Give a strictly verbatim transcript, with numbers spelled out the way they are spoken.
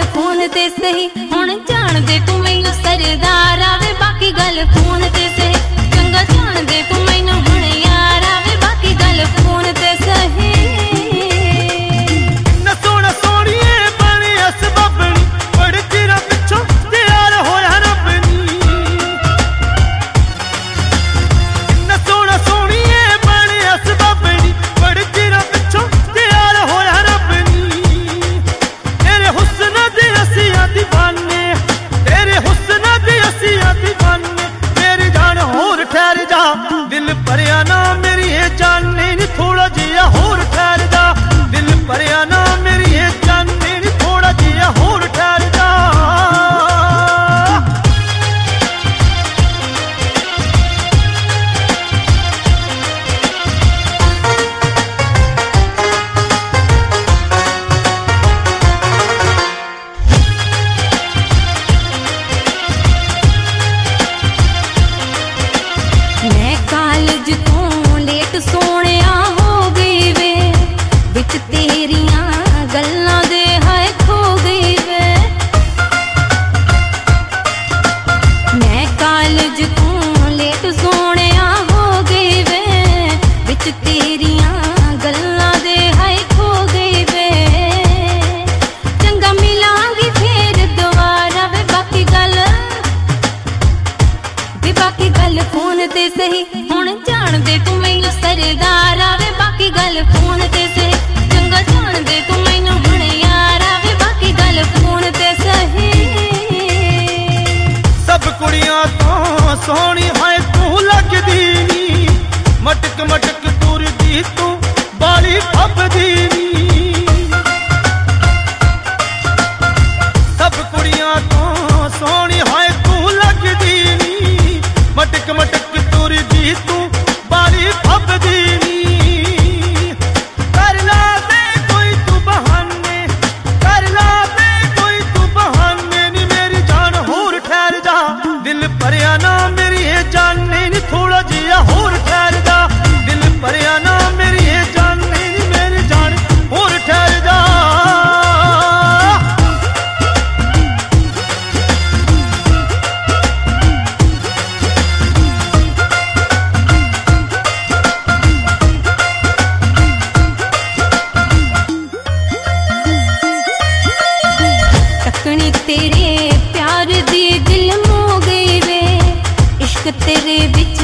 phone ते सही हुण जान दे तू मैनू सरदार आवे बाकी गल फोन ते सही चंगा जान दे तू मैनू हुण यार आवे बाकी गल फोन ते सही न सोना सोनिए बने असबाबनी बड़े चिर पिछों तैयार होया रबनी न सोना सोनिए बने असबाबनी बड़े चिर पिछों तैयार होया रबनी तेरे हुस्न दे असियां दीवाने तेरे हुस्न दे असियां दीवाने मेरी जान होर ठहर जा दिल भरिया ना मेरी ये जाने नी थोड़ा जिया होर ठहर जा दिल भरिया ना मेरी ये जाने नी थोड़ा जिया होर ठहर जा मैं कॉलेज तो लेट सोने हो गई वे बिच तेरियां गल्लां दे हाय खो गई वे मैं कॉलेज तो लेट सोने हो गई वे बिच तेरियां गल्लां दे हाय खो गई वे चंगा मिलांगी फिर दोबारा वे बाकी गल वे बाकी गल फोन ते सही हुण जान दे तू मैनू सरदार आवे बाकी गल फोन ते सही चंगा जान दे तू मैनू हुण यार आवे बाकी गल फोन ते सही सब कुड़ियां तो सोहनी है तू लगदी नी मटक मटक तुरदी तू बाली फबदी नी सब कुड़ियां तो सोहनी है तू लगदी नी मटक मटक तुरदी तू बाली फबदी नी कर ला दे कोई तू बहाने कर ला दे कोई तू बहाने नी मेरी जान होर ठहर जा दिल भरिया ना मेरी ये जाने नी थोड़ा जिया होर ठहर जा दिल भरिया ना मेरी ये जाने नी मेरी जान होर ठहर जा तकनी तेरे प्यार दी दिल मो गई वे इश्क तेरे बिच